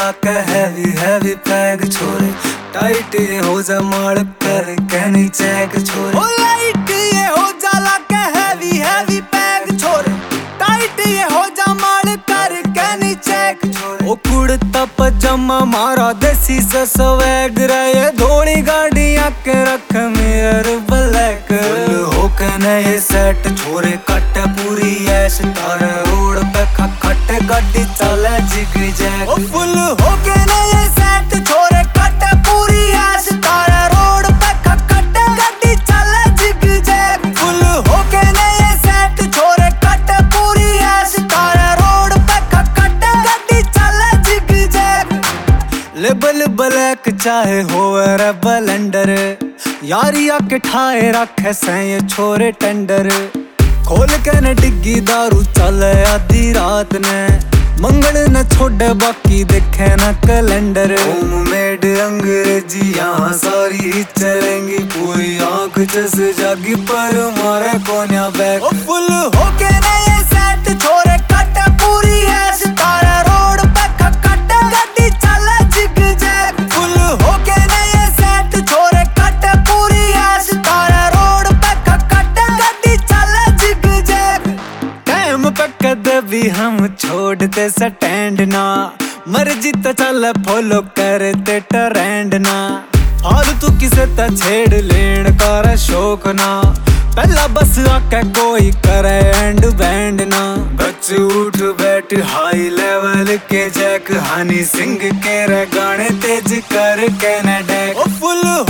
ला के heavy heavy peg छोरे, tight ये हो जा मार कर कहनी चेक छोरे। ओ लाइट ये हो जा ला के हैवी हैवी पैग छोरे, टाइट ये हो जा मार कर कहनी चेक छोरे। ओ कुड़ता पजामा मारा देसी सा स्वैग रहे, धोली गाड़ी आके रख मिरर ब्लैक। होके नए सेट छोरे कट पूरी ऐश, तारे रोड पे खट गड्डी चले जिग जैग। ओ फुल होके नए सेट छोरे कट पूरी ऐश, तारे रोड पे खट गड्डी चले जिग जैग। फुल होके नए सेट छोरे कट पूरी ऐश, तारे रोड पे खट गड्डी चले जिग जैग। लेबल ब्लैक चाहे होवे रेबल अंडर, यारी आके ठाए रखे सैं छोरे टेंडर। खोल के न डिग्गी दारू चले आधी रात ने, मंगल न छोड़े बाकी देखे न कैलेंडर। होम मेड अंग्रेजी यहाँ सारी चलेंगी, पूरी आंख जस जागी पर मारे कोन्या बैग। ओ फुल होके नए सेट छोरे कट पूरी ऐश, तारे रोड पे खट गड्डी चले जिग जैग। फुल होके नए सेट छोरे कट पूरी ऐश, तारे रोड पे खट गड्डी चले जिग जैग। टाइम पे कदे भी हम छोड़ते स्टैंड ना, मर्जी तो चल फॉलो करते ट्रेंड ना। फालतू किसे त छेड़ लेन कर शौक ना, पहला बस आके कोई करे एंड बैंड ना। बच उठ बैठ हाई लेवल के जैक, हनी सिंह के रे गाने तेज कर के न डैक। ओ फुल